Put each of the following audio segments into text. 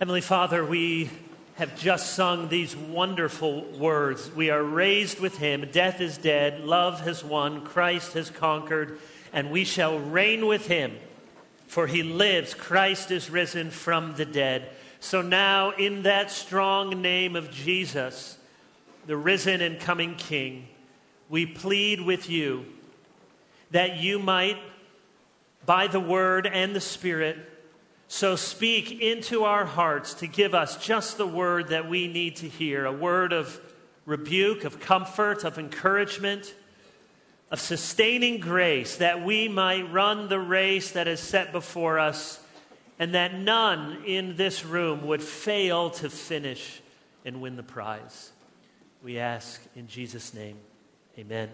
Heavenly Father, we have just sung these wonderful words. We are raised with him. Death is dead. Love has won. Christ has conquered. And we shall reign with him. For he lives. Christ is risen from the dead. So now, in that strong name of Jesus, the risen and coming King, we plead with you that you might, by the Word and the Spirit, so speak into our hearts to give us just the word that we need to hear, a word of rebuke, of comfort, of encouragement, of sustaining grace, that we might run the race that is set before us, and that none in this room would fail to finish and win the prize. We ask in Jesus' name, amen.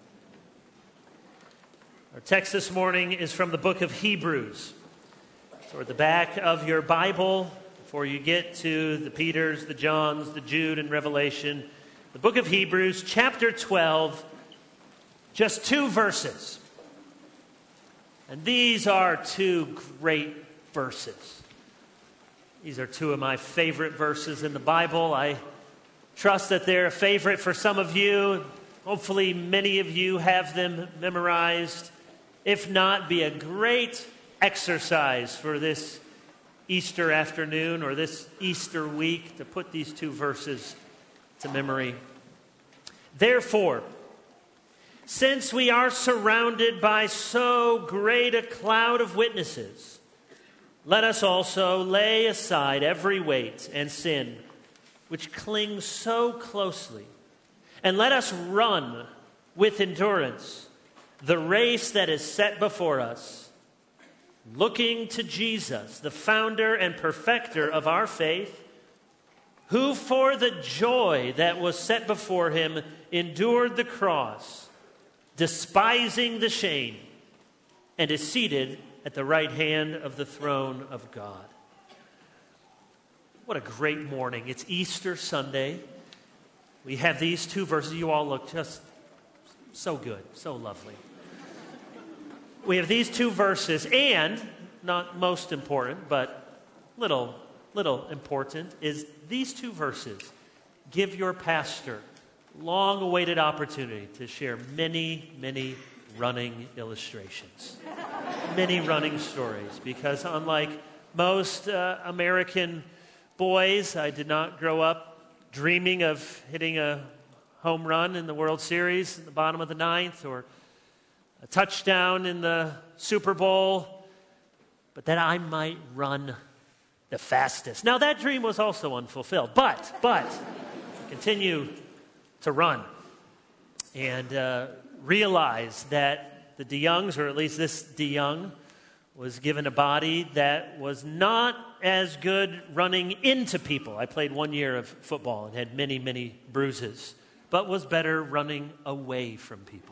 Our text this morning is from the book of Hebrews. So at the back of your Bible, before you get to the Peters, the Johns, the Jude, and Revelation, the book of Hebrews, chapter 12, just 2 verses. And these are 2 great verses. These are 2 of my favorite verses in the Bible. I trust that they're a favorite for some of you. Hopefully many of you have them memorized. If not, be a great exercise for this Easter afternoon or this Easter week to put these 2 verses to memory. Therefore, since we are surrounded by so great a cloud of witnesses, let us also lay aside every weight and sin which clings so closely, and let us run with endurance the race that is set before us, looking to Jesus, the founder and perfecter of our faith, who for the joy that was set before him endured the cross, despising the shame, and is seated at the right hand of the throne of God. What a great morning. It's Easter Sunday. We have these 2 verses. You all look just so good, so lovely. We have these 2 verses, and not most important, but little important, is these 2 verses give your pastor long-awaited opportunity to share many running illustrations, many running stories, because unlike most American boys, I did not grow up dreaming of hitting a home run in the World Series in the bottom of the 9th, or a touchdown in the Super Bowl, but that I might run the fastest. Now, that dream was also unfulfilled, but I continue to run and realize that the DeYoungs, or at least this DeYoung, was given a body that was not as good running into people. I played 1 year of football and had many bruises, but was better running away from people.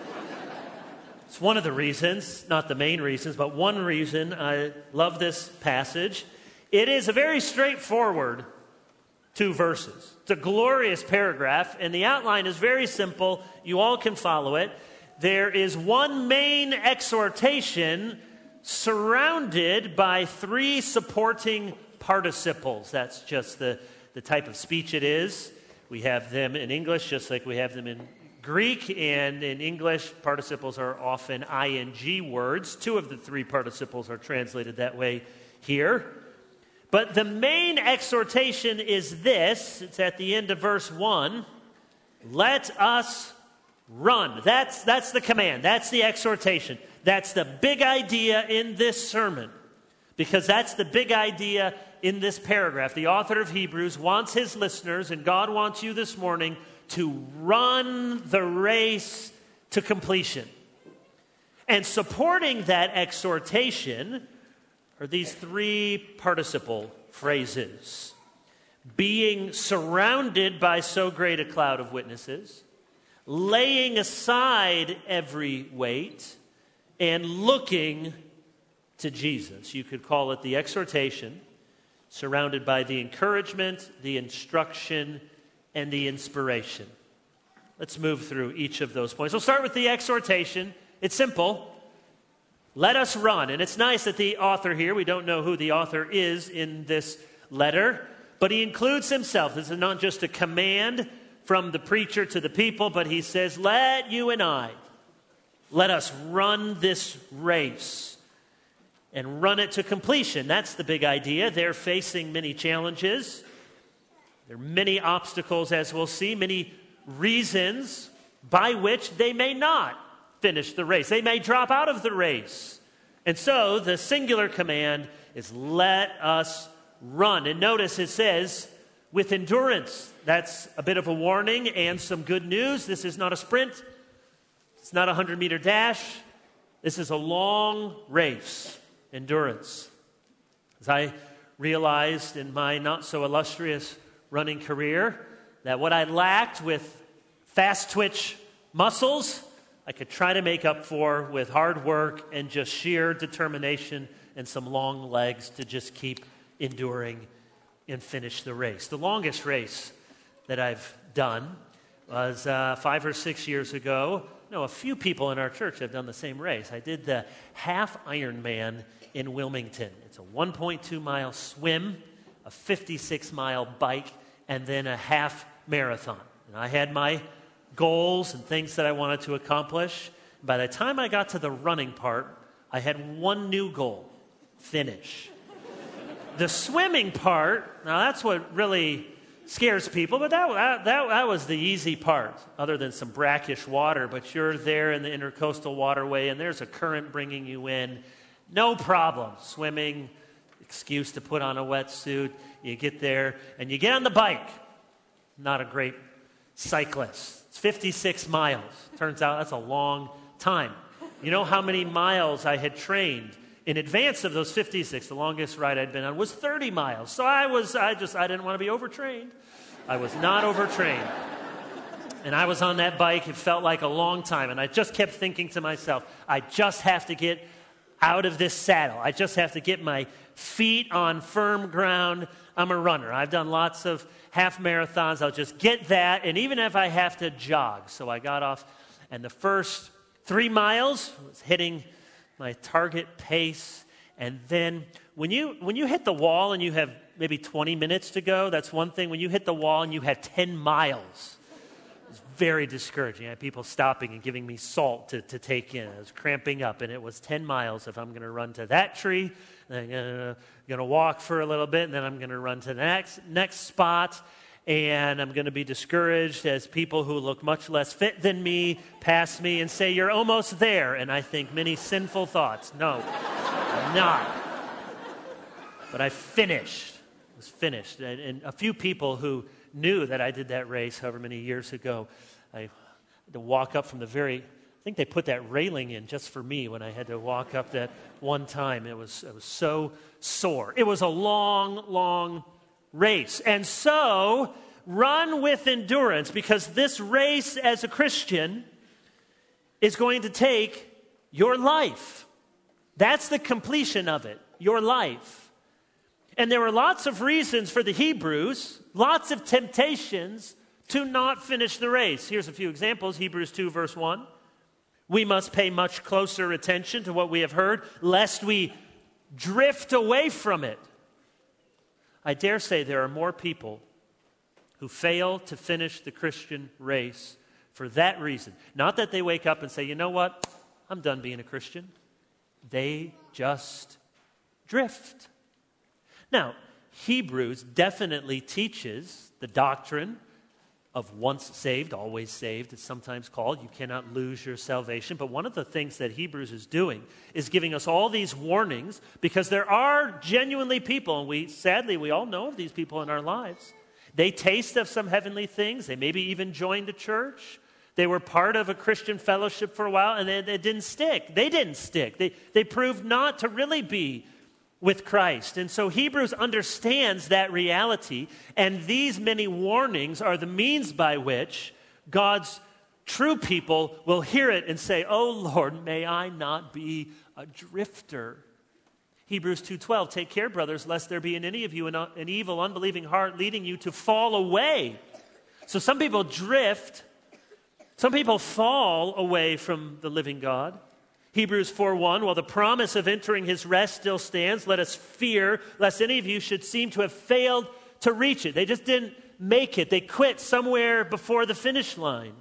It's one of the reasons, not the main reasons, but one reason I love this passage. It is a very straightforward 2 verses. It's a glorious paragraph, and the outline is very simple. You all can follow it. There is one main exhortation surrounded by 3 supporting participles. That's just the type of speech it is. We have them in English just like we have them in Greek, and in English, participles are often ing words. 2 of the 3 participles are translated that way here. But the main exhortation is this. It's at the end of verse 1. Let us run. That's the command. That's the exhortation. That's the big idea in this sermon, because that's the big idea in this paragraph. The author of Hebrews wants his listeners, and God wants you this morning, to run the race to completion. And supporting that exhortation are these 3 participle phrases. Being surrounded by so great a cloud of witnesses, laying aside every weight, and looking to Jesus. You could call it the exhortation, surrounded by the encouragement, the instruction, and the inspiration. Let's move through each of those points. We'll start with the exhortation. It's simple. Let us run. And it's nice that the author here, we don't know who the author is in this letter, but he includes himself. This is not just a command from the preacher to the people, but he says, let you and I, let us run this race and run it to completion. That's the big idea. They're facing many challenges. There are many obstacles, as we'll see, many reasons by which they may not finish the race. They may drop out of the race. And so the singular command is let us run. And notice it says, with endurance. That's a bit of a warning and some good news. This is not a sprint. It's not a 100-meter dash. This is a long race, endurance. As I realized in my not-so-illustrious running career that what I lacked with fast-twitch muscles, I could try to make up for with hard work and just sheer determination and some long legs to just keep enduring and finish the race. The longest race that I've done was 5 or 6 years ago. No, a few people in our church have done the same race. I did the half Ironman in Wilmington. It's a 1.2-mile swim, a 56-mile bike, and then a half marathon. And I had my goals and things that I wanted to accomplish. By the time I got to the running part, I had one new goal: finish. The swimming part, now that's what really scares people, but that was the easy part, other than some brackish water. But you're there in the intercoastal waterway, and there's a current bringing you in. No problem. Swimming, excuse to put on a wetsuit. You get there, and you get on the bike. Not a great cyclist. It's 56 miles. Turns out that's a long time. You know how many miles I had trained in advance of those 56? The longest ride I'd been on was 30 miles. So I didn't want to be overtrained. I was not overtrained. And I was on that bike. It felt like a long time. And I just kept thinking to myself, I just have to get out of this saddle. I just have to get my feet on firm ground. I'm a runner. I've done lots of half marathons. I'll just get that. And even if I have to jog. So I got off. And the first 3 miles was hitting my target pace. And then when you hit the wall and you have maybe 20 minutes to go, that's one thing. When you hit the wall and you have 10 miles, it's very discouraging. I had people stopping and giving me salt to take in. I was cramping up, and it was 10 miles if I'm going to run to that tree, and I'm going to walk for a little bit, and then I'm going to run to the next spot. And I'm going to be discouraged as people who look much less fit than me pass me and say, you're almost there. And I think many sinful thoughts. No, I'm not. But I finished. It was finished. And a few people who knew that I did that race however many years ago, I had to walk up from I think they put that railing in just for me when I had to walk up that one time. It was so sore. It was a long, long race. And so, run with endurance, because this race as a Christian is going to take your life. That's the completion of it, your life. And there were lots of reasons for the Hebrews, lots of temptations to not finish the race. Here's a few examples. Hebrews 2, verse 1. We must pay much closer attention to what we have heard, lest we drift away from it. I dare say there are more people who fail to finish the Christian race for that reason. Not that they wake up and say, you know what, I'm done being a Christian. They just drift. Now, Hebrews definitely teaches the doctrine of once saved, always saved, it's sometimes called. You cannot lose your salvation. But one of the things that Hebrews is doing is giving us all these warnings, because there are genuinely people, and we all know of these people in our lives. They taste of some heavenly things. They maybe even joined a church. They were part of a Christian fellowship for a while, and it didn't stick. They didn't stick. They proved not to really be with Christ. And so Hebrews understands that reality, and these many warnings are the means by which God's true people will hear it and say, oh Lord, may I not be a drifter. Hebrews 2:12, take care, brothers, lest there be in any of you an evil, unbelieving heart leading you to fall away. So some people drift. Some people fall away from the living God. Hebrews 4:1, while the promise of entering his rest still stands, let us fear lest any of you should seem to have failed to reach it. They just didn't make it. They quit somewhere before the finish line.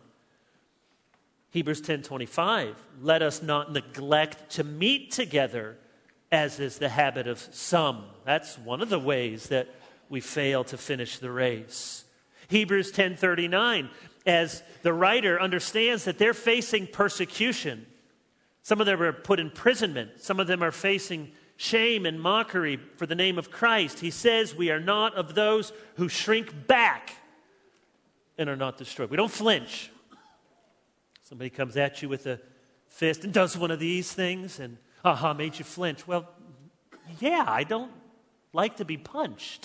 Hebrews 10:25, let us not neglect to meet together, as is the habit of some. That's one of the ways that we fail to finish the race. Hebrews 10:39, as the writer understands that they're facing persecution. Some of them are put in imprisonment. Some of them are facing shame and mockery for the name of Christ. He says we are not of those who shrink back and are not destroyed. We don't flinch. Somebody comes at you with a fist and does one of these things and, made you flinch. Well, yeah, I don't like to be punched.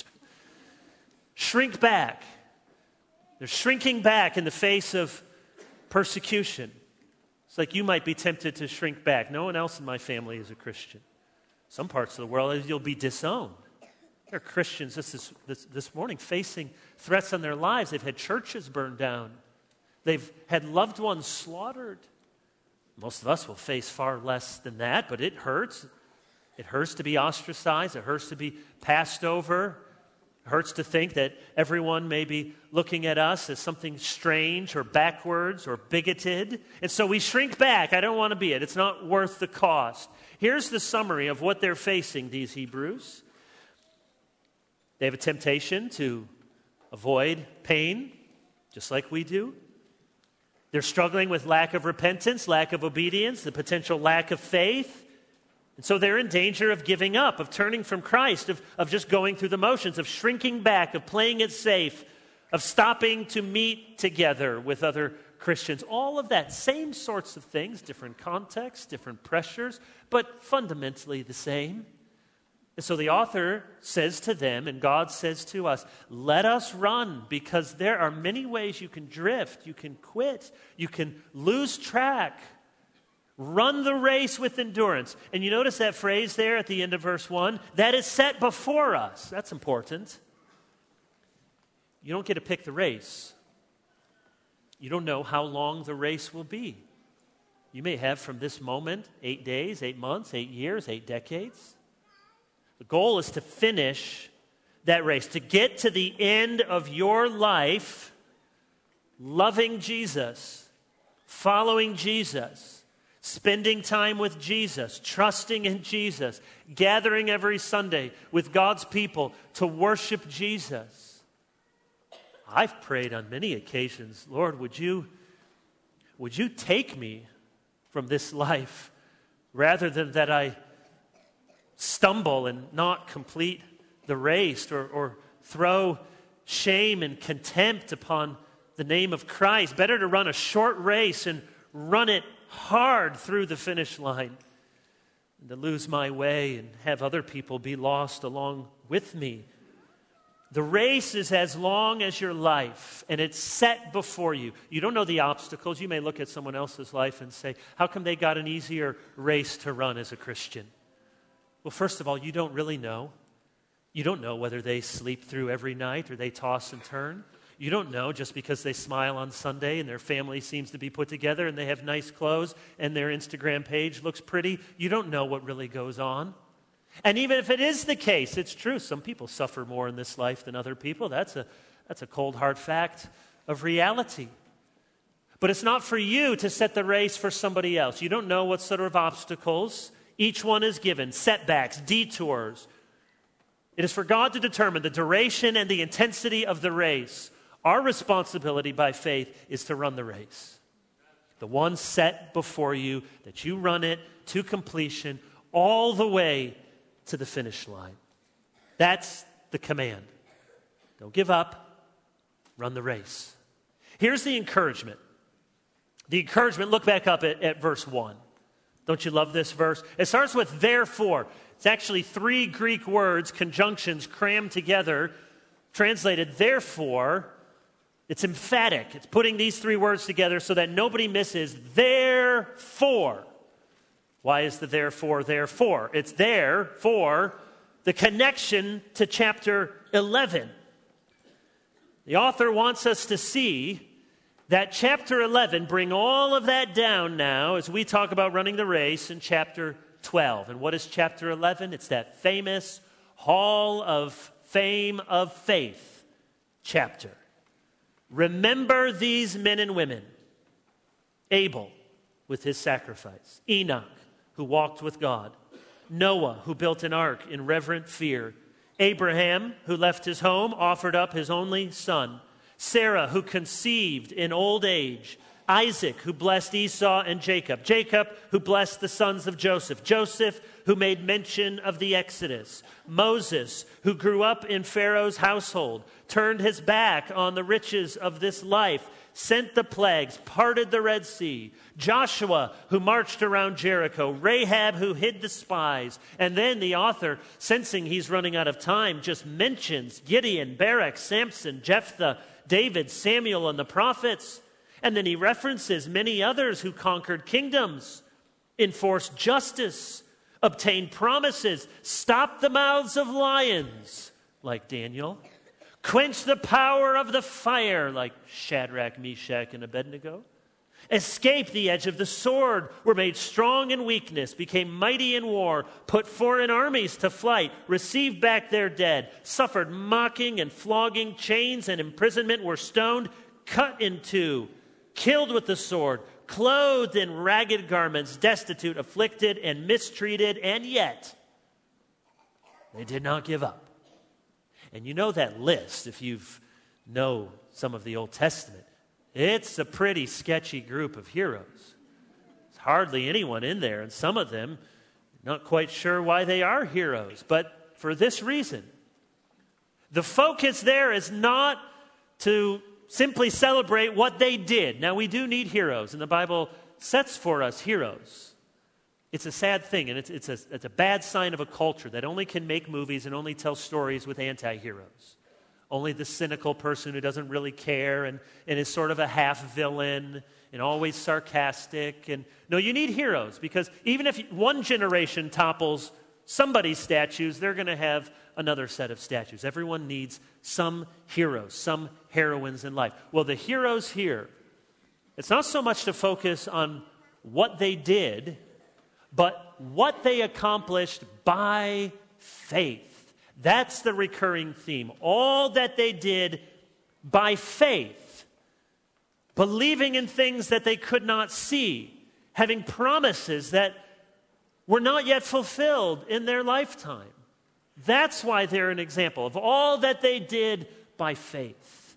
Shrink back. They're shrinking back in the face of persecution. It's like you might be tempted to shrink back. No one else in my family is a Christian. Some parts of the world, you'll be disowned. There are Christians this morning facing threats on their lives. They've had churches burned down. They've had loved ones slaughtered. Most of us will face far less than that, but it hurts. It hurts to be ostracized. It hurts to be passed over. It hurts to think that everyone may be looking at us as something strange or backwards or bigoted. And so we shrink back. I don't want to be it. It's not worth the cost. Here's the summary of what they're facing, these Hebrews. They have a temptation to avoid pain, just like we do. They're struggling with lack of repentance, lack of obedience, the potential lack of faith. And so they're in danger of giving up, of turning from Christ, of just going through the motions, of shrinking back, of playing it safe, of stopping to meet together with other Christians. All of that, same sorts of things, different contexts, different pressures, but fundamentally the same. And so the author says to them, and God says to us, let us run, because there are many ways you can drift, you can quit, you can lose track. Run the race with endurance. And you notice that phrase there at the end of verse 1, that is set before us. That's important. You don't get to pick the race. You don't know how long the race will be. You may have from this moment 8 days, 8 months, 8 years, 8 decades. The goal is to finish that race, to get to the end of your life loving Jesus, following Jesus, spending time with Jesus, trusting in Jesus, gathering every Sunday with God's people to worship Jesus. I've prayed on many occasions, Lord, would you take me from this life rather than that I stumble and not complete the race or throw shame and contempt upon the name of Christ. Better to run a short race and run it hard through the finish line and to lose my way and have other people be lost along with me. The race is as long as your life, and it's set before you. You don't know the obstacles. You may look at someone else's life and say, how come they got an easier race to run as a Christian? Well, first of all, you don't really know. You don't know whether they sleep through every night or they toss and turn. You don't know just because they smile on Sunday and their family seems to be put together and they have nice clothes and their Instagram page looks pretty. You don't know what really goes on. And even if it is the case, it's true. Some people suffer more in this life than other people. That's a cold, hard fact of reality. But it's not for you to set the race for somebody else. You don't know what sort of obstacles each one is given, setbacks, detours. It is for God to determine the duration and the intensity of the race. Our responsibility by faith is to run the race. The one set before you, that you run it to completion all the way to the finish line. That's the command. Don't give up. Run the race. Here's the encouragement. The encouragement, look back up at verse 1. Don't you love this verse? It starts with therefore. It's actually 3 Greek words, conjunctions crammed together, translated therefore. It's emphatic. It's putting these 3 words together so that nobody misses therefore. Why is the therefore therefore? It's there for the connection to chapter 11. The author wants us to see that chapter 11, bring all of that down now as we talk about running the race in chapter 12. And what is chapter 11? It's that famous Hall of Fame of Faith chapter. Remember these men and women. Abel with his sacrifice. Enoch, who walked with God. Noah, who built an ark in reverent fear. Abraham, who left his home, offered up his only son. Sarah, who conceived in old age. Isaac, who blessed Esau and Jacob. Jacob, who blessed the sons of Joseph. Joseph, who made mention of the Exodus. Moses, who grew up in Pharaoh's household, turned his back on the riches of this life, sent the plagues, parted the Red Sea. Joshua, who marched around Jericho. Rahab, who hid the spies. And then the author, sensing he's running out of time, just mentions Gideon, Barak, Samson, Jephthah, David, Samuel, and the prophets. And then he references many others who conquered kingdoms, enforced justice, obtained promises, stopped the mouths of lions, like Daniel, quenched the power of the fire, like Shadrach, Meshach, and Abednego, escaped the edge of the sword, were made strong in weakness, became mighty in war, put foreign armies to flight, received back their dead, suffered mocking and flogging, chains and imprisonment, were stoned, cut in two, killed with the sword, clothed in ragged garments, destitute, afflicted, and mistreated, and yet they did not give up. And you know that list, if you know some of the Old Testament. It's a pretty sketchy group of heroes. There's hardly anyone in there, and some of them, not quite sure why they are heroes, but for this reason. The focus there is not to simply celebrate what they did. Now, we do need heroes, and the Bible sets for us heroes. It's a sad thing, and it's a bad sign of a culture that only can make movies and only tell stories with anti-heroes. Only the cynical person who doesn't really care and is sort of a half-villain and always sarcastic. And no, you need heroes, because even if one generation topples somebody's statues, they're going to have another set of statues. Everyone needs some heroes, some heroines in life. Well, the heroes here, it's not so much to focus on what they did, but what they accomplished by faith. That's the recurring theme. All that they did by faith, believing in things that they could not see, having promises that were not yet fulfilled in their lifetime. That's why they're an example of all that they did by faith.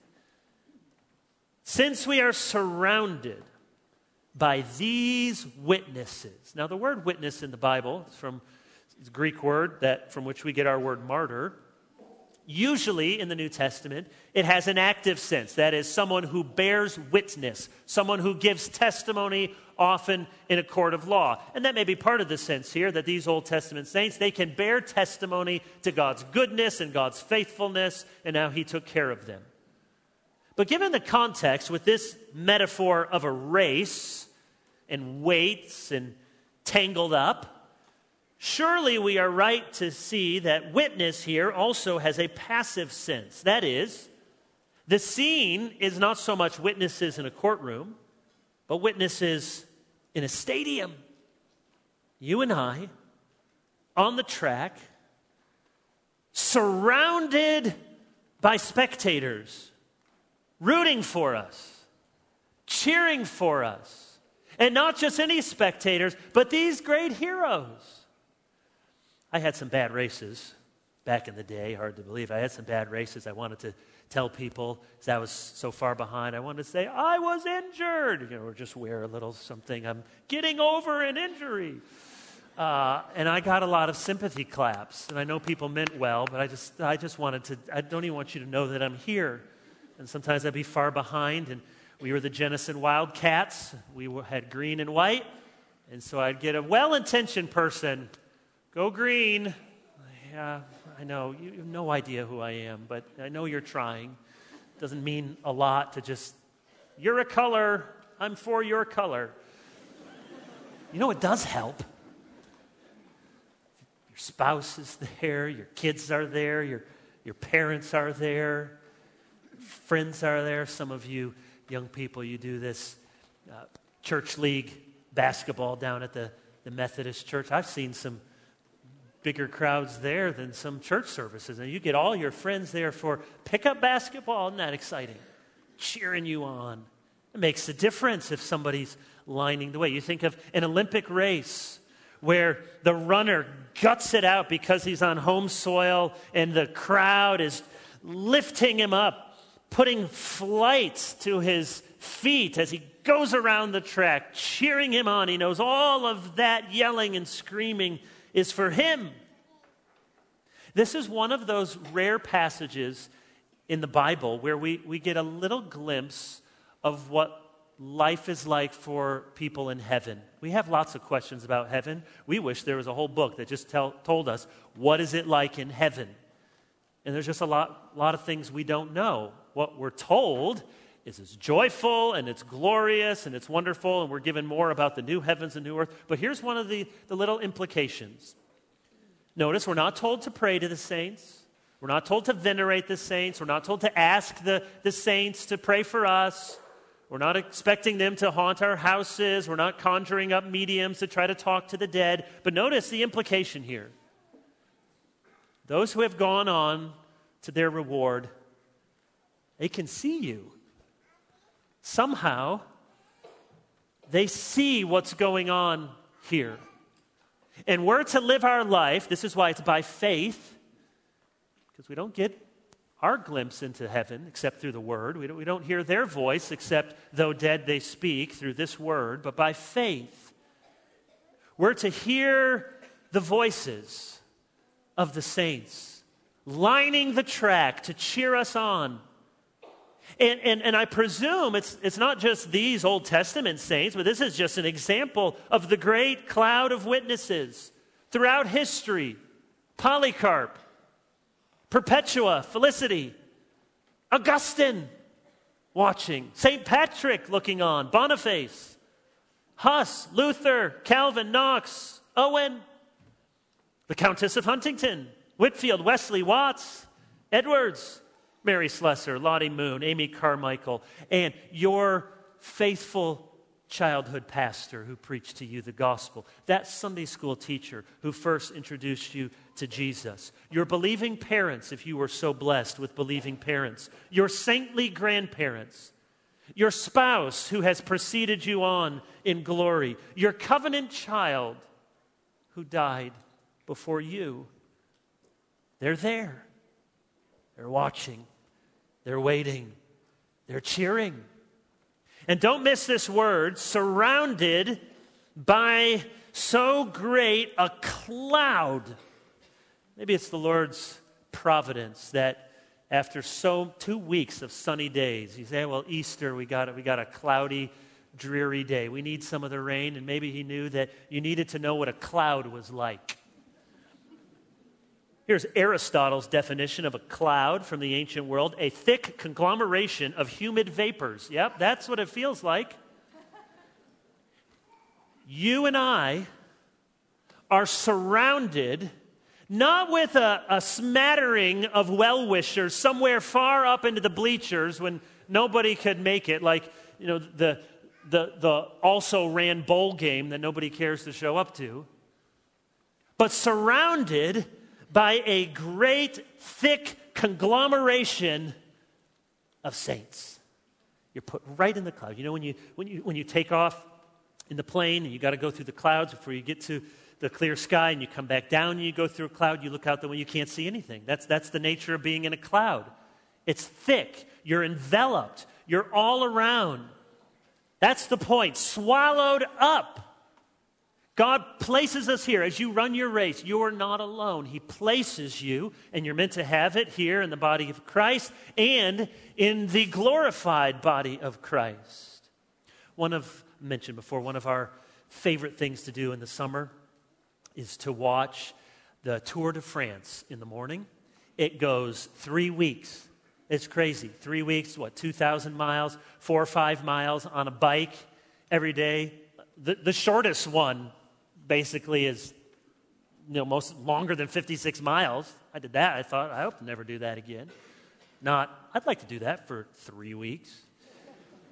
Since we are surrounded by these witnesses. Now, the word witness in the Bible is from the Greek word from which we get our word martyr. Usually in the New Testament, it has an active sense. That is, someone who bears witness, someone who gives testimony, often in a court of law. And that may be part of the sense here, that these Old Testament saints, they can bear testimony to God's goodness and God's faithfulness and how he took care of them. But given the context with this metaphor of a race and weights and tangled up, surely we are right to see that witness here also has a passive sense. That is, the scene is not so much witnesses in a courtroom, but witnesses in a stadium. You and I, on the track, surrounded by spectators, rooting for us, cheering for us. And not just any spectators, but these great heroes. I had some bad races back in the day, hard to believe. I had some bad races. I wanted to tell people, because I was so far behind, I wanted to say, I was injured, or just wear a little something, I'm getting over an injury. And I got a lot of sympathy claps, and I know people meant well, but I just wanted to, I don't even want you to know that I'm here. And sometimes I'd be far behind, and we were the Jenison Wildcats. We had green and white, and so I'd get a well-intentioned person, go green. Yeah, I know, you have no idea who I am, but I know you're trying. It doesn't mean a lot to just, you're a color, I'm for your color. You know, it does help. Your spouse is there, your kids are there, your parents are there, friends are there. Some of you young people, you do this church league basketball down at the Methodist church. I've seen some bigger crowds there than some church services. And you get all your friends there for pickup basketball. Isn't that exciting? Cheering you on. It makes a difference if somebody's lining the way. You think of an Olympic race where the runner guts it out because he's on home soil and the crowd is lifting him up, putting flights to his feet as he goes around the track, cheering him on. He knows all of that yelling and screaming is for him. This is one of those rare passages in the Bible where we get a little glimpse of what life is like for people in heaven. We have lots of questions about heaven. We wish there was a whole book that just told us what is it like in heaven. And there's just a lot of things we don't know. What we're told is it's joyful and it's glorious and it's wonderful, and we're given more about the new heavens and new earth. But here's one of the little implications. Notice we're not told to pray to the saints. We're not told to venerate the saints. We're not told to ask the saints to pray for us. We're not expecting them to haunt our houses. We're not conjuring up mediums to try to talk to the dead. But notice the implication here. Those who have gone on to their reward, they can see you. Somehow, they see what's going on here. And we're to live our life, this is why it's by faith, because we don't get our glimpse into heaven except through the Word. We don't hear their voice except though dead they speak through this Word. But by faith, we're to hear the voices of the saints lining the track to cheer us on. And I presume it's not just these Old Testament saints, but this is just an example of the great cloud of witnesses throughout history. Polycarp, Perpetua, Felicity, Augustine watching, St. Patrick looking on, Boniface, Huss, Luther, Calvin, Knox, Owen, the Countess of Huntington, Whitfield, Wesley, Watts, Edwards, Mary Slessor, Lottie Moon, Amy Carmichael, and your faithful childhood pastor who preached to you the gospel, that Sunday school teacher who first introduced you to Jesus, your believing parents, if you were so blessed with believing parents, your saintly grandparents, your spouse who has preceded you on in glory, your covenant child who died before you. They're there. They're watching. They're waiting. They're cheering. And don't miss this word, surrounded by so great a cloud. Maybe it's the Lord's providence that after 2 weeks of sunny days, you say, well, Easter, we got a cloudy, dreary day. We need some of the rain, and maybe he knew that you needed to know what a cloud was like. Here's Aristotle's definition of a cloud from the ancient world: a thick conglomeration of humid vapors. Yep, that's what it feels like. You and I are surrounded not with a smattering of well-wishers somewhere far up into the bleachers when nobody could make it, like, you know, the also ran bowl game that nobody cares to show up to, but surrounded by a great, thick conglomeration of saints. You're put right in the cloud. You know, when you take off in the plane and you got to go through the clouds before you get to the clear sky, and you come back down and you go through a cloud, you look out the window, you can't see anything. That's the nature of being in a cloud. It's thick. You're enveloped. You're all around. That's the point. Swallowed up. God places us here. As you run your race, you're not alone. He places you, and you're meant to have it here in the body of Christ and in the glorified body of Christ. Mentioned before, one of our favorite things to do in the summer is to watch the Tour de France in the morning. It goes 3 weeks. It's crazy. 3 weeks, 2,000 miles, 4 or 5 miles on a bike every day. The shortest one basically is, most longer than 56 miles. I did that. I thought, I hope to never do that again. I'd like to do that for 3 weeks.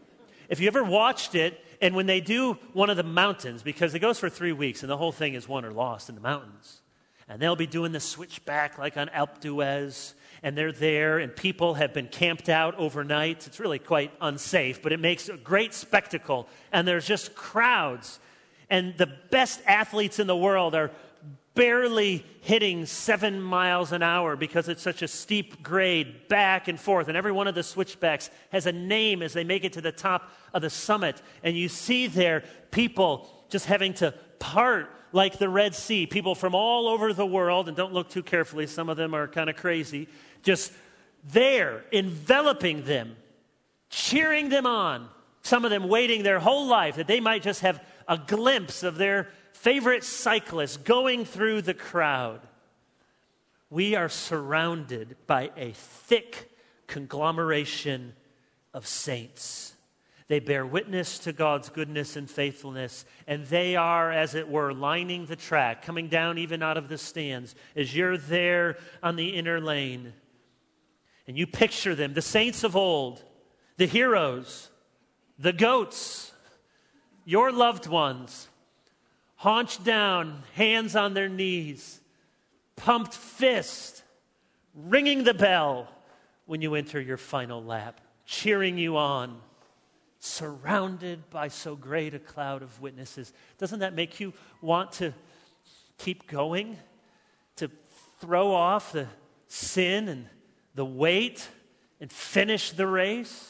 if you ever watched it, and when they do one of the mountains, because it goes for 3 weeks, and the whole thing is won or lost in the mountains. And they'll be doing the switchback like on Alpe d'Huez, and they're there, and people have been camped out overnight. It's really quite unsafe, but it makes a great spectacle. And there's just crowds. And the best athletes in the world are barely hitting 7 miles an hour because it's such a steep grade back and forth. And every one of the switchbacks has a name as they make it to the top of the summit. And you see there people just having to part like the Red Sea. People from all over the world, and don't look too carefully, some of them are kind of crazy, just there, enveloping them, cheering them on. Some of them waiting their whole life that they might just have a glimpse of their favorite cyclist going through the crowd. We are surrounded by a thick conglomeration of saints. They bear witness to God's goodness and faithfulness, and they are, as it were, lining the track, coming down even out of the stands as you're there on the inner lane. And you picture them, the saints of old, the heroes, the goats, your loved ones, haunched down, hands on their knees, pumped fist, ringing the bell when you enter your final lap, cheering you on, surrounded by so great a cloud of witnesses. Doesn't that make you want to keep going, to throw off the sin and the weight and finish the race?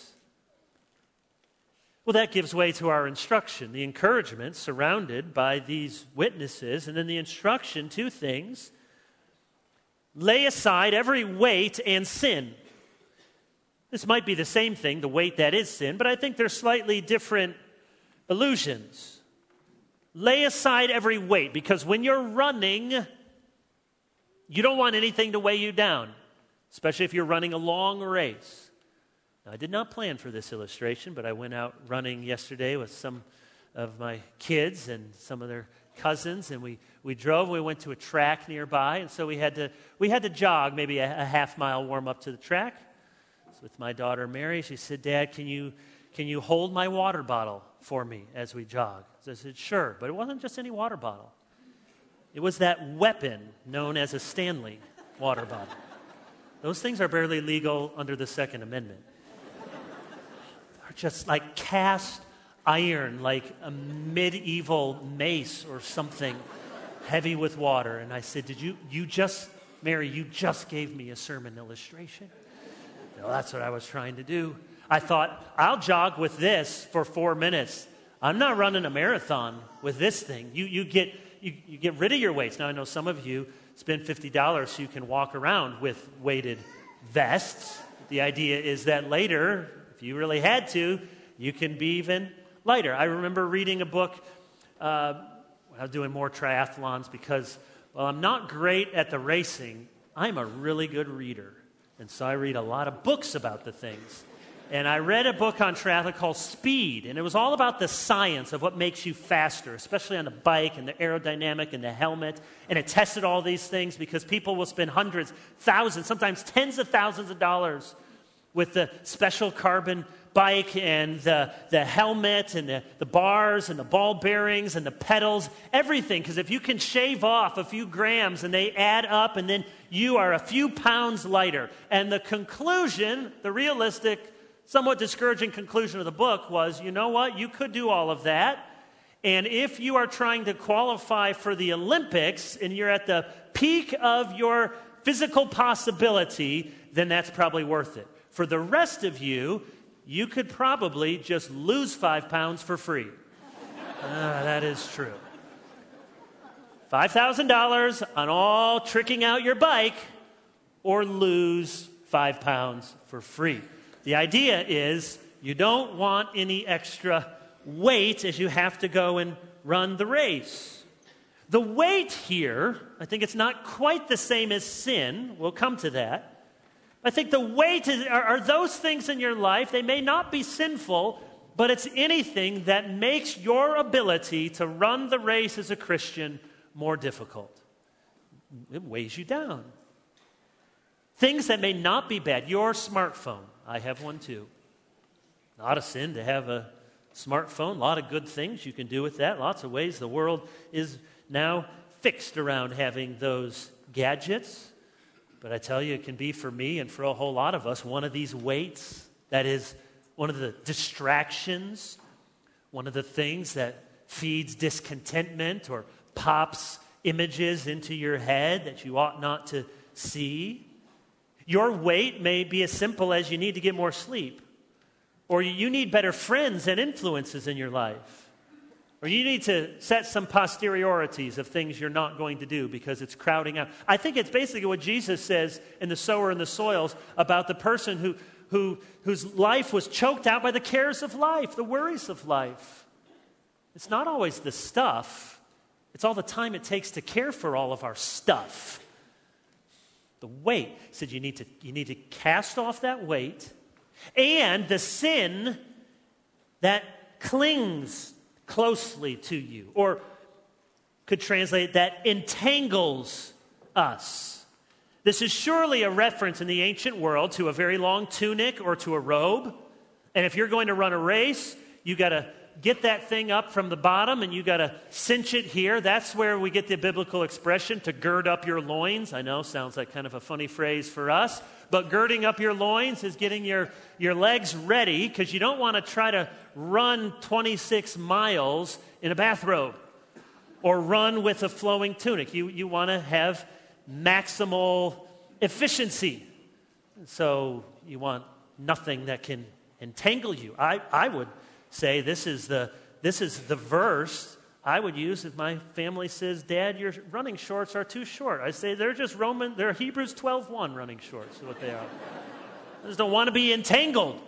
Well, that gives way to our instruction, the encouragement surrounded by these witnesses, and then the instruction, 2 things. Lay aside every weight and sin. This might be the same thing, the weight that is sin, but I think they're slightly different allusions. Lay aside every weight, because when you're running, you don't want anything to weigh you down, especially if you're running a long race. Now, I did not plan for this illustration, but I went out running yesterday with some of my kids and some of their cousins, and we drove. We went to a track nearby, and so we had to jog maybe a half-mile warm up to the track. So with my daughter Mary, she said, "Dad, can you hold my water bottle for me as we jog?" So I said, "Sure," but it wasn't just any water bottle. It was that weapon known as a Stanley water bottle. Those things are barely legal under the Second Amendment. Just like cast iron, like a medieval mace or something, heavy with water. And I said, Mary, you just gave me a sermon illustration. No, that's what I was trying to do. I thought, I'll jog with this for 4 minutes. I'm not running a marathon with this thing. You get rid of your weights. Now, I know some of you spend $50 so you can walk around with weighted vests. The idea is that later, if you really had to, you can be even lighter. I remember reading a book when I was doing more triathlons because, well, I'm not great at the racing. I'm a really good reader. And so I read a lot of books about the things. And I read a book on triathlon called Speed, and it was all about the science of what makes you faster, especially on the bike and the aerodynamic and the helmet. And it tested all these things because people will spend hundreds, thousands, sometimes tens of thousands of dollars with the special carbon bike and the helmet and the bars and the ball bearings and the pedals, everything. Because if you can shave off a few grams and they add up and then you are a few pounds lighter. And the conclusion, the realistic, somewhat discouraging conclusion of the book was, you know what, you could do all of that. And if you are trying to qualify for the Olympics and you're at the peak of your physical possibility, then that's probably worth it. For the rest of you, you could probably just lose 5 pounds for free. That is true. $5,000 on all tricking out your bike, or lose 5 pounds for free. The idea is you don't want any extra weight as you have to go and run the race. The weight here, I think it's not quite the same as sin. We'll come to that. I think the weight are those things in your life. They may not be sinful, but it's anything that makes your ability to run the race as a Christian more difficult. It weighs you down. Things that may not be bad. Your smartphone. I have one too. Not a sin to have a Smartphone, a lot of good things you can do with that. Lots of ways. The world is now fixed around having those gadgets. But I tell you, it can be for me and for a whole lot of us one of these weights that is one of the distractions, one of the things that feeds discontentment or pops images into your head that you ought not to see. Your weight may be as simple as you need to get more sleep, or you need better friends and influences in your life, or you need to set some posteriorities of things you're not going to do because it's crowding out. I think it's basically what Jesus says in the sower and the soils about the person whose life was choked out by the cares of life, the worries of life. It's not always the stuff. It's all the time it takes to care for all of our stuff. The weight. He said you need to cast off that weight and the sin that clings closely to you, or could translate that entangles us. This is surely a reference in the ancient world to a very long tunic or to a robe. And if you're going to run a race, you got to get that thing up from the bottom and you got to cinch it here. That's where we get the biblical expression to gird up your loins. I know, sounds like kind of a funny phrase for us, but girding up your loins is getting your legs ready because you don't want to try to run 26 miles in a bathrobe or run with a flowing tunic. You want to have maximal efficiency. So you want nothing that can entangle you. I would say this is the verse I would use if my family says, Dad, your running shorts are too short. I say they're Hebrews 12:1 running shorts is what they are. I just don't want to be entangled.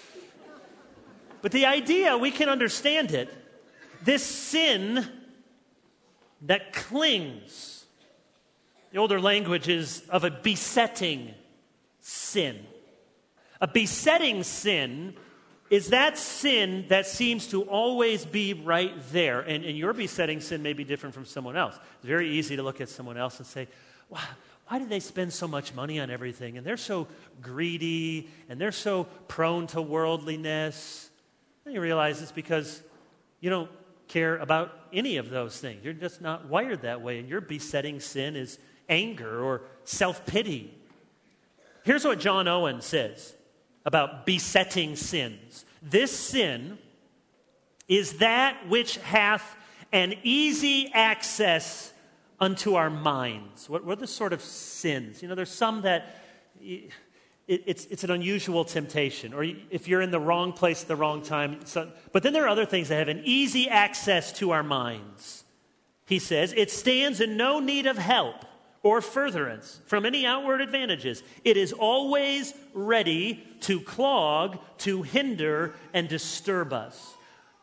But the idea, we can understand it. This sin that clings. The older language is of a besetting sin. A besetting sin is that sin that seems to always be right there. And your besetting sin may be different from someone else. It's very easy to look at someone else and say, wow, why do they spend so much money on everything? And they're so greedy, and they're so prone to worldliness. And you realize it's because you don't care about any of those things. You're just not wired that way. And your besetting sin is anger or self-pity. Here's what John Owen says about besetting sins. This sin is that which hath an easy access unto our minds. What are the sort of sins? You know, there's some that it's an unusual temptation, or if you're in the wrong place at the wrong time. But then there are other things that have an easy access to our minds. He says, it stands in no need of help or furtherance from any outward advantages. It is always ready to clog, to hinder, and disturb us.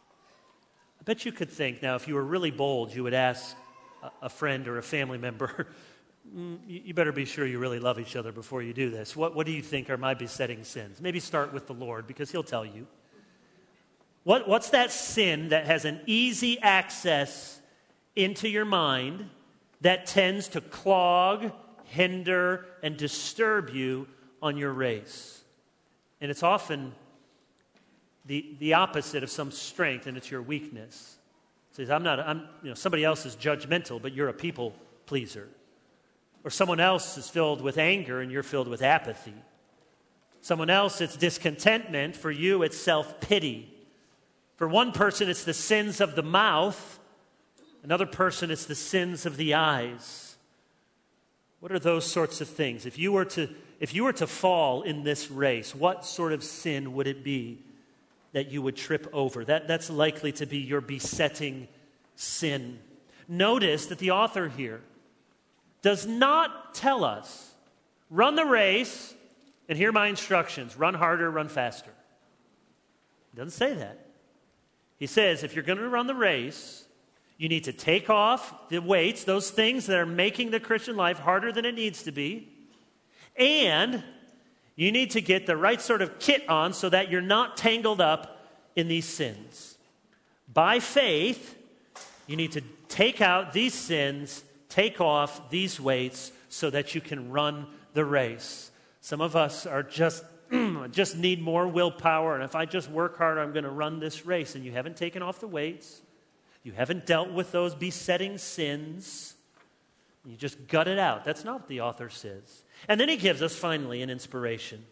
I bet you could think, now, if you were really bold, you would ask a friend or a family member, you better be sure you really love each other before you do this. What do you think are my besetting sins? Maybe start with the Lord, because he'll tell you. What's that sin that has an easy access into your mind that tends to clog, hinder, and disturb you on your race? And it's often the opposite of some strength, and it's your weakness. It says, somebody else is judgmental, but you're a people pleaser. Or someone else is filled with anger, and you're filled with apathy. Someone else, it's discontentment. For you, it's self-pity. For one person, it's the sins of the mouth. Another person, it's the sins of the eyes. What are those sorts of things? If you were to fall in this race, what sort of sin would it be that you would trip over? That's likely to be your besetting sin. Notice that the author here does not tell us, run the race, and hear my instructions, run harder, run faster. He doesn't say that. He says, if you're going to run the race, you need to take off the weights, those things that are making the Christian life harder than it needs to be, and you need to get the right sort of kit on so that you're not tangled up in these sins. By faith, you need to take out these sins, take off these weights so that you can run the race. Some of us are just I just need more willpower, and if I just work harder, I'm going to run this race. And you haven't taken off the weights. You haven't dealt with those besetting sins. You just gut it out. That's not what the author says. And then he gives us, finally, an inspiration.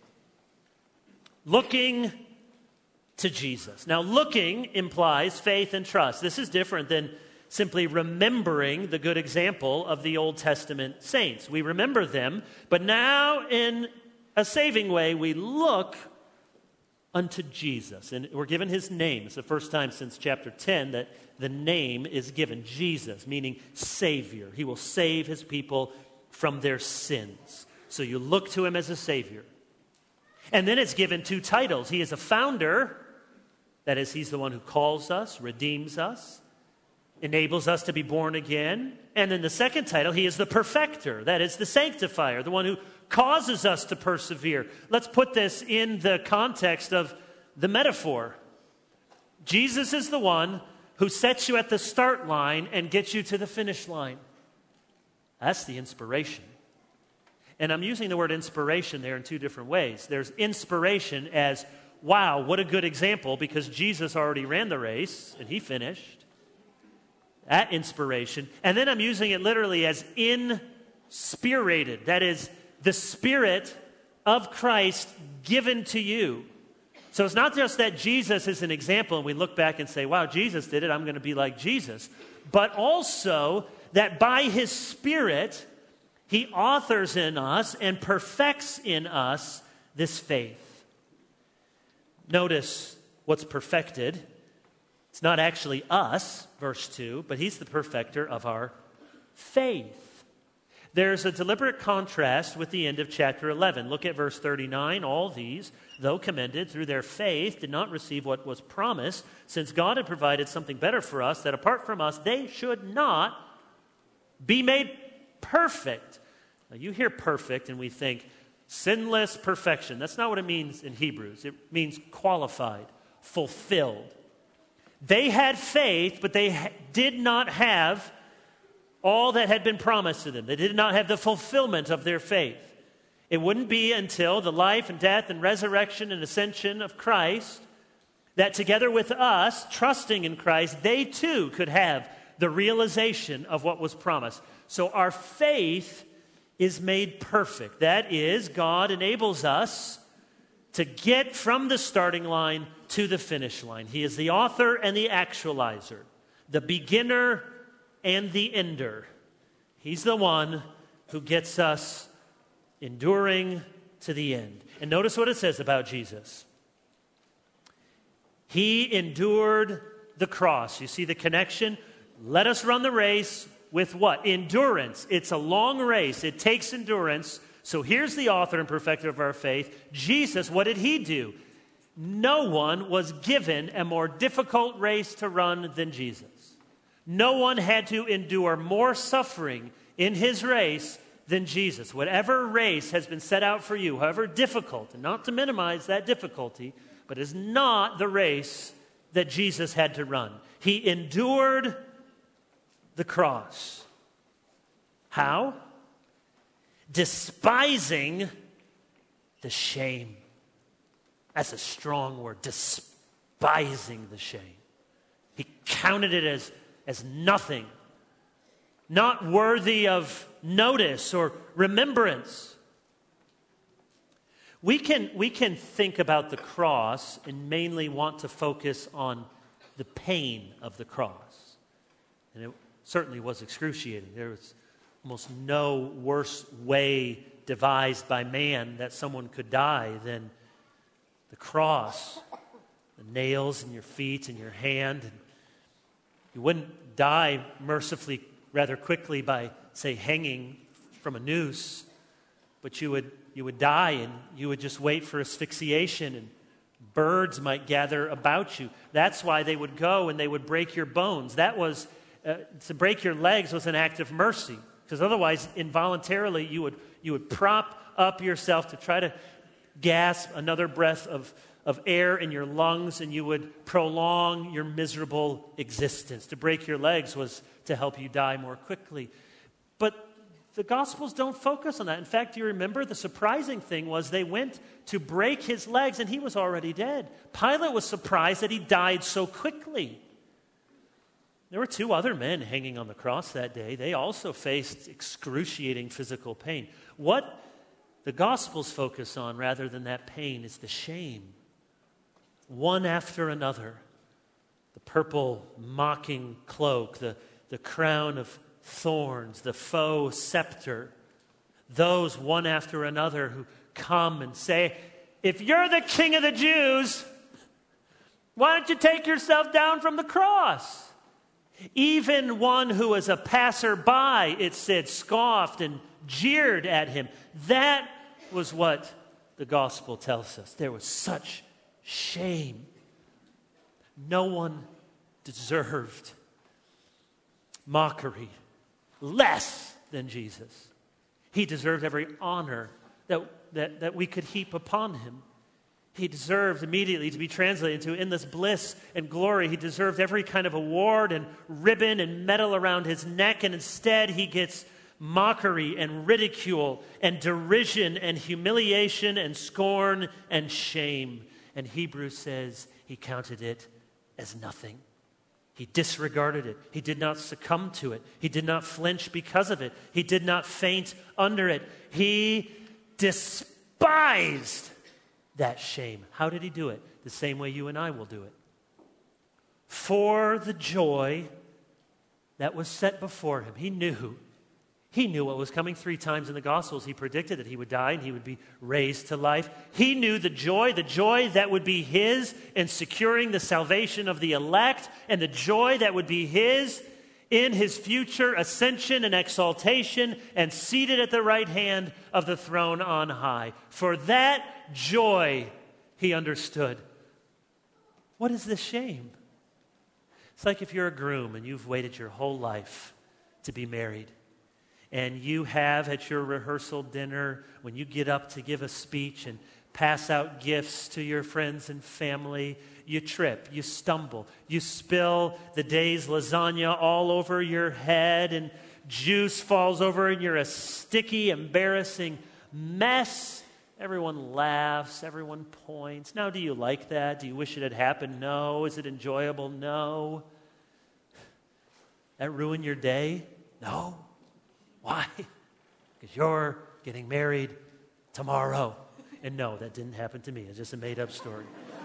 Looking to Jesus. Now, looking implies faith and trust. This is different than simply remembering the good example of the Old Testament saints. We remember them, but now in a saving way, we look unto Jesus. And we're given his name. It's the first time since chapter 10 that the name is given. Jesus, meaning Savior. He will save his people from their sins. So you look to him as a Savior. And then it's given two titles. He is a founder. That is, he's the one who calls us, redeems us, enables us to be born again. And then the second title, he is the perfecter. That is, the sanctifier, the one who causes us to persevere. Let's put this in the context of the metaphor. Jesus is the one who sets you at the start line and gets you to the finish line. That's the inspiration. And I'm using the word inspiration there in two different ways. There's inspiration as, wow, what a good example, because Jesus already ran the race and he finished. That inspiration. And then I'm using it literally as inspirated. That is, the Spirit of Christ given to you. So it's not just that Jesus is an example and we look back and say, wow, Jesus did it, I'm going to be like Jesus. But also that by his Spirit, he authors in us and perfects in us this faith. Notice what's perfected. It's not actually us, verse 2, but he's the perfecter of our faith. There's a deliberate contrast with the end of chapter 11. Look at verse 39. All these, though commended through their faith, did not receive what was promised, since God had provided something better for us, that apart from us, they should not be made perfect. Now, you hear perfect and we think sinless perfection. That's not what it means in Hebrews. It means qualified, fulfilled. They had faith, but they did not have all that had been promised to them. They did not have the fulfillment of their faith. It wouldn't be until the life and death and resurrection and ascension of Christ that together with us, trusting in Christ, they too could have the realization of what was promised. So our faith is made perfect. That is, God enables us to get from the starting line to the finish line. He is the author and the actualizer, the beginner and the ender. He's the one who gets us enduring to the end. And notice what it says about Jesus. He endured the cross. You see the connection? Let us run the race with what? Endurance. It's a long race. It takes endurance. So here's the author and perfecter of our faith. Jesus, what did he do? No one was given a more difficult race to run than Jesus. No one had to endure more suffering in his race than Jesus. Whatever race has been set out for you, however difficult, and not to minimize that difficulty, but is not the race that Jesus had to run. He endured the cross. How? Despising the shame. That's a strong word, despising the shame. He counted it as nothing, not worthy of notice or remembrance. We can think about the cross and mainly want to focus on the pain of the cross. And it certainly was excruciating. There was almost no worse way devised by man that someone could die than the cross, the nails in your feet and your hand. And you wouldn't die mercifully rather quickly by, say, hanging from a noose, but you would die and you would just wait for asphyxiation, and birds might gather about you. That's why they would go and they would break your bones. That was, to break your legs was an act of mercy, because otherwise, involuntarily, you would prop up yourself to try to gasp another breath of air in your lungs, and you would prolong your miserable existence. To break your legs was to help you die more quickly. But the Gospels don't focus on that. In fact, do you remember the surprising thing was they went to break his legs and he was already dead. Pilate was surprised that he died so quickly. There were 2 other men hanging on the cross that day. They also faced excruciating physical pain. What the Gospels focus on rather than that pain is the shame. One after another. The purple mocking cloak, the crown of thorns, the faux scepter. Those one after another who come and say, if you're the King of the Jews, why don't you take yourself down from the cross? Even one who was a passerby, it said, scoffed and jeered at him. That was what the gospel tells us. There was such shame. No one deserved mockery less than Jesus. He deserved every honor that we could heap upon him. He deserved immediately to be translated into endless bliss and glory. He deserved every kind of award and ribbon and medal around his neck, and instead he gets mockery and ridicule and derision and humiliation and scorn and shame. And Hebrews says he counted it as nothing. He disregarded it. He did not succumb to it. He did not flinch because of it. He did not faint under it. He despised that shame. How did he do it? The same way you and I will do it. For the joy that was set before him. He knew what was coming. 3 times in the Gospels he predicted that he would die and he would be raised to life. He knew the joy that would be his in securing the salvation of the elect, and the joy that would be his in his future ascension and exaltation and seated at the right hand of the throne on high. For that joy he understood. What is this shame? It's like if you're a groom and you've waited your whole life to be married. And you have at your rehearsal dinner, when you get up to give a speech and pass out gifts to your friends and family, you trip, you stumble, you spill the day's lasagna all over your head, and juice falls over, and you're a sticky, embarrassing mess. Everyone laughs, everyone points. Now, do you like that? Do you wish it had happened? No. Is it enjoyable? No. That ruined your day? No. Why? Because you're getting married tomorrow. And no, that didn't happen to me. It's just a made-up story.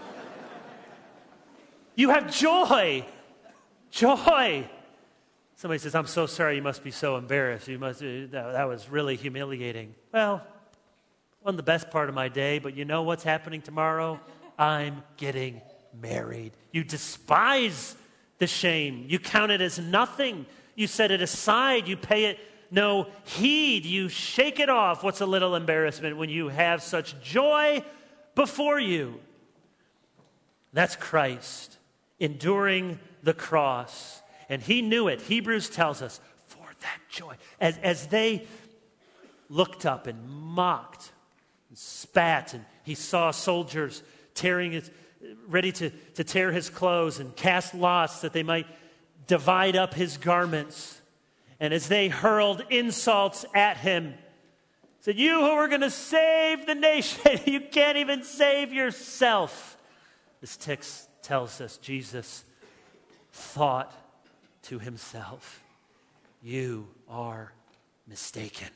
You have joy. Joy. Somebody says, I'm so sorry, you must be so embarrassed. That was really humiliating. Well, it wasn't the best part of my day, but you know what's happening tomorrow? I'm getting married. You despise the shame. You count it as nothing. You set it aside. You pay it no heed. You shake it off. What's a little embarrassment when you have such joy before you? That's Christ enduring the cross. And he knew it. Hebrews tells us, for that joy. As they looked up and mocked and spat, and he saw soldiers ready to tear his clothes and cast lots that they might divide up his garments. And as they hurled insults at him, said, you who are going to save the nation, you can't even save yourself. This text tells us Jesus thought to himself, you are mistaken.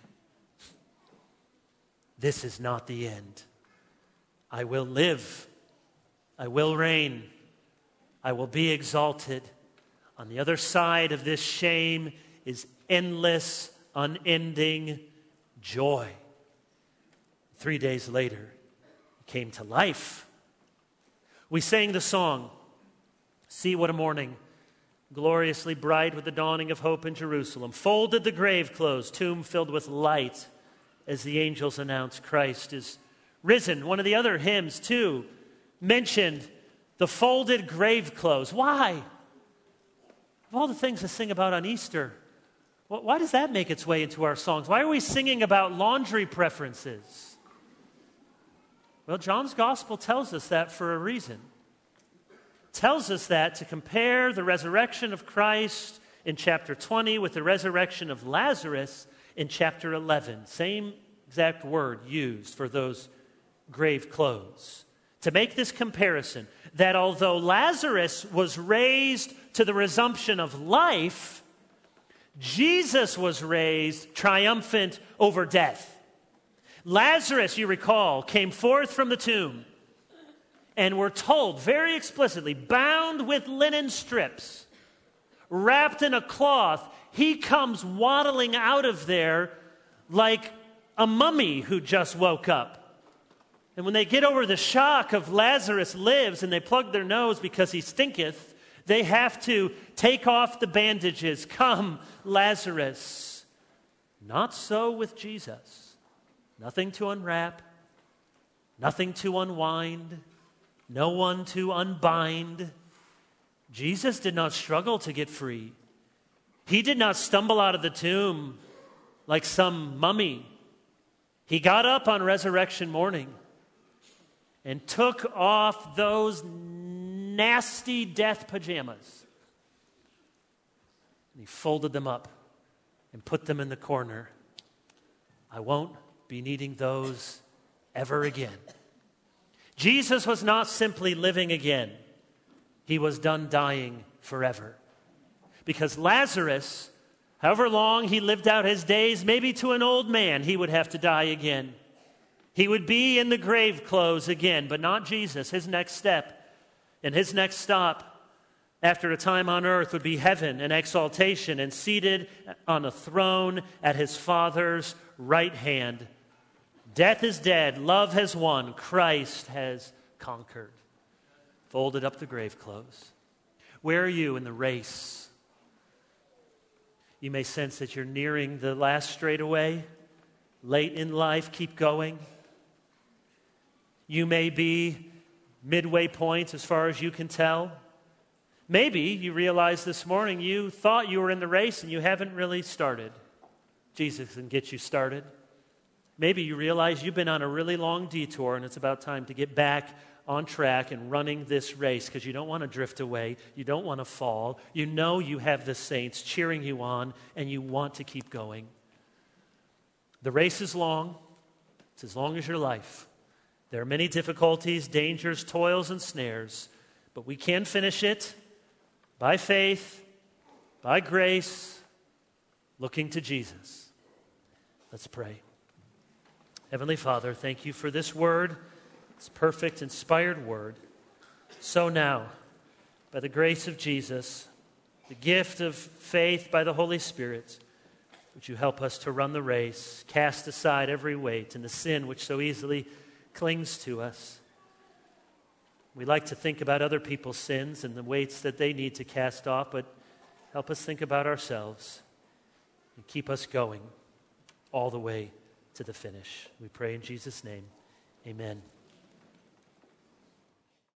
This is not the end. I will live. I will reign. I will be exalted. On the other side of this shame is endless, unending joy. 3 days later, he came to life. We sang the song, See What a Morning, gloriously bright with the dawning of hope in Jerusalem. Folded the grave clothes, tomb filled with light, as the angels announced Christ is risen. One of the other hymns, too, mentioned the folded grave clothes. Why? Of all the things to sing about on Easter, why does that make its way into our songs? Why are we singing about laundry preferences? Well, John's gospel tells us that for a reason. It tells us that to compare the resurrection of Christ in chapter 20 with the resurrection of Lazarus in chapter 11. Same exact word used for those grave clothes. To make this comparison, that although Lazarus was raised to the resumption of life, Jesus was raised triumphant over death. Lazarus, you recall, came forth from the tomb, and we're told very explicitly, bound with linen strips, wrapped in a cloth, he comes waddling out of there like a mummy who just woke up. And when they get over the shock of Lazarus lives and they plug their nose because he stinketh, they have to take off the bandages. Come, Lazarus. Not so with Jesus. Nothing to unwrap, nothing to unwind, no one to unbind. Jesus did not struggle to get free. He did not stumble out of the tomb like some mummy. He got up on resurrection morning and took off those nasty death pajamas. And he folded them up and put them in the corner. I won't be needing those ever again. Jesus was not simply living again. He was done dying forever. Because Lazarus, however long he lived out his days, maybe to an old man, he would have to die again. He would be in the grave clothes again, but not Jesus. His next step and his next stop after a time on earth would be heaven and exaltation and seated on a throne at his Father's right hand. Death is dead. Love has won. Christ has conquered. Folded up the grave clothes. Where are you in the race? You may sense that you're nearing the last straightaway. Late in life, keep going. You may be midway point as far as you can tell. Maybe you realize this morning you thought you were in the race and you haven't really started. Jesus can get you started. Maybe you realize you've been on a really long detour and it's about time to get back on track and running this race because you don't want to drift away. You don't want to fall. You know you have the saints cheering you on and you want to keep going. The race is long. It's as long as your life. There are many difficulties, dangers, toils, and snares, but we can finish it by faith, by grace, looking to Jesus. Let's pray. Heavenly Father, thank you for this word, this perfect, inspired word. So now, by the grace of Jesus, the gift of faith by the Holy Spirit, would you help us to run the race, cast aside every weight and the sin which so easily clings to us. We like to think about other people's sins and the weights that they need to cast off, but help us think about ourselves and keep us going all the way to the finish. We pray in Jesus' name. Amen.